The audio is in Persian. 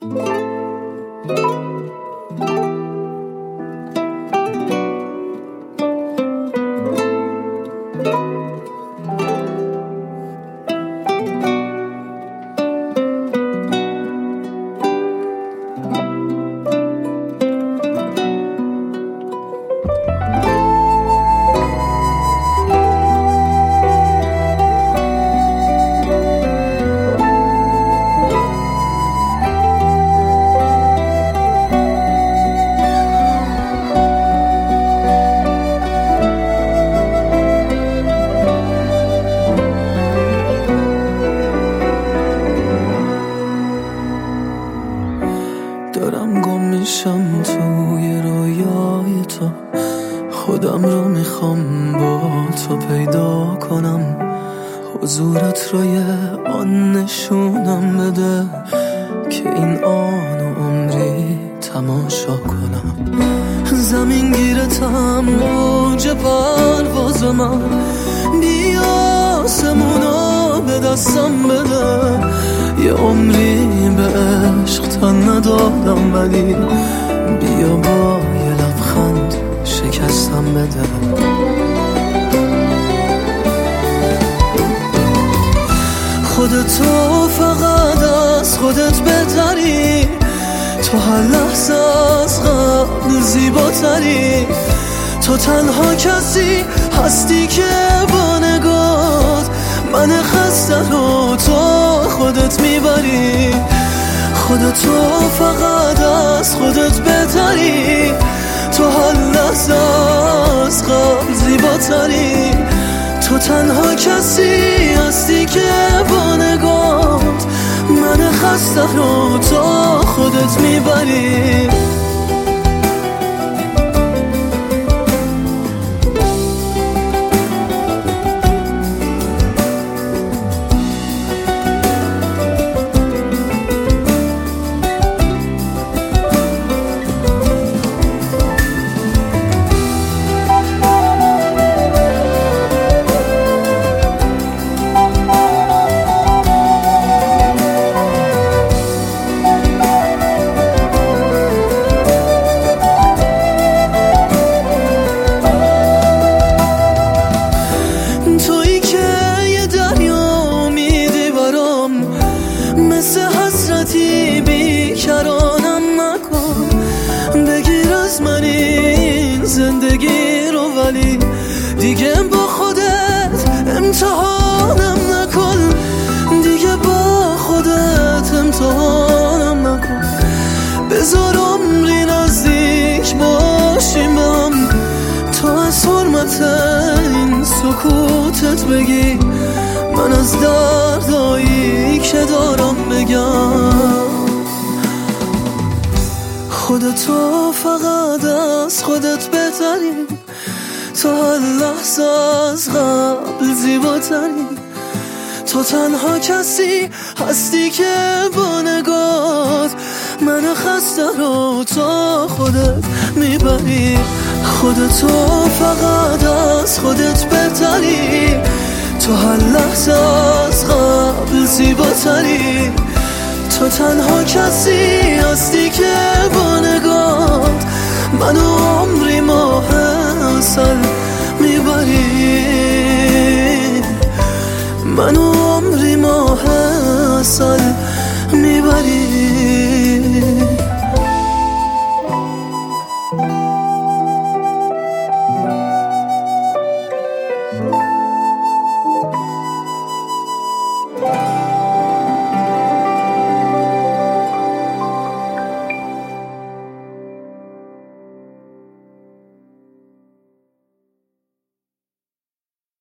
دارم گم میشم توی رویای تو، خودم رو میخوام با تو پیدا کنم، حضورت رو یه آن نشونم بده که این آن و عمری تماشا کنم. زمین گیرتم موج پرواز من، بیا آسمونو به دستم بده، یه عمری به عشق تن ندادم ولی بیا با یه لبخند شکستم بده. خودتو فقط از خودت بهتری، تو هر لحظه از قبل زیباتری، تو تنها کسی هستی که با نگات من خسته رو تو خودت میبری. خودتو فقط از خودت بهتری، تو هر لحظه از قبل زیباتری، تو تنها کسی هستی که با نگات من خسته رو تو خودت میبری. بیکرانم نکن، بگیر از من این زندگی رو ولی دیگه با خودت امتحانم نکن، دیگه با خودت امتحانم نکن، بذار عمری نزدیک باشیم به هم، تو از حرمت این سکوتت بگی، من از دردایی که دارم بگم. خودتو فقط از خودت بهتری، تو هر لحظه از قبل زیباتری، تو تنها کسی هستی که با نگات من خسته رو تو خودت میبری. خودتو فقط از خودت بهتری، تو هر لحظه از قبل زیباتری، تو تنها کسی هستی که با نگات منو عمری ماه عسل میبری، منو عمری ماه عسل میبری.